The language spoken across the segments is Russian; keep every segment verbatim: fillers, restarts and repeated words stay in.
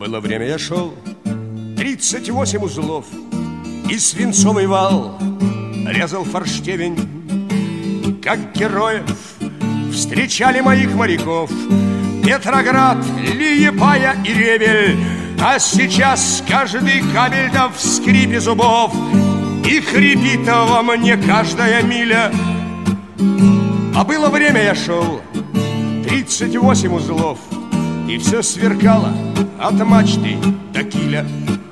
Было время, я шел, тридцать восемь узлов, и свинцовый вал резал форштевень. Как героев встречали моих моряков Петроград, Лиепая и Ревель. А сейчас каждый кабель да в скрипе зубов, и хрипит во мне каждая миля. А было время, я шел, тридцать восемь узлов, и все сверкало от мачты до киля.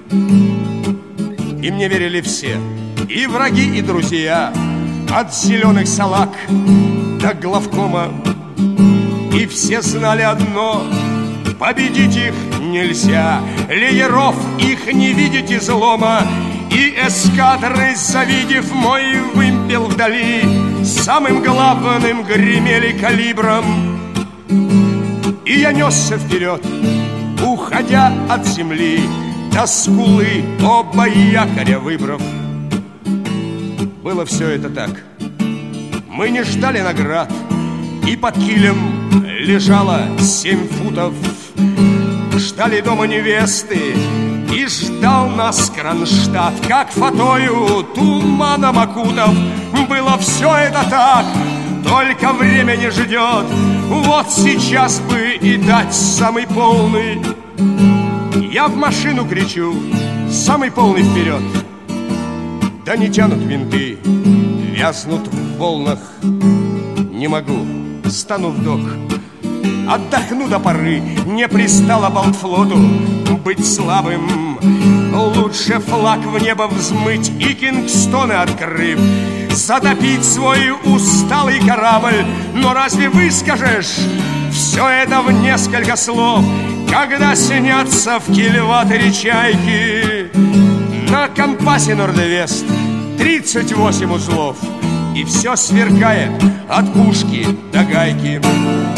И мне верили все, и враги, и друзья, от зеленых салаг до главкома. И все знали одно: победить их нельзя, лееров их не видеть излома. И эскадры, завидев мой вымпел вдали, самым главным гремели калибром. И я несся вперед, уходя от земли, до скулы оба якоря выбрав. Было все это так. Мы не ждали наград, и под килем лежало семь футов. Ждали дома невесты, и ждал нас Кронштадт, как фатою туманом окутав. Было все это так, только время не ждет. Вот сейчас бы и дать самый полный. Я в машину кричу: самый полный вперед! Да не тянут винты, вязнут в волнах. Не могу, стану в док, отдохну до поры. Не пристало Балтфлоту быть слабым. Лучше флаг в небо взмыть и Кингстоны открыв, затопить свой усталый корабль. Но разве выскажешь все это в несколько слов, когда снятся в кильваторе чайки? На компасе Норд-Вест тридцать восемь узлов, и все сверкает от пушки до гайки.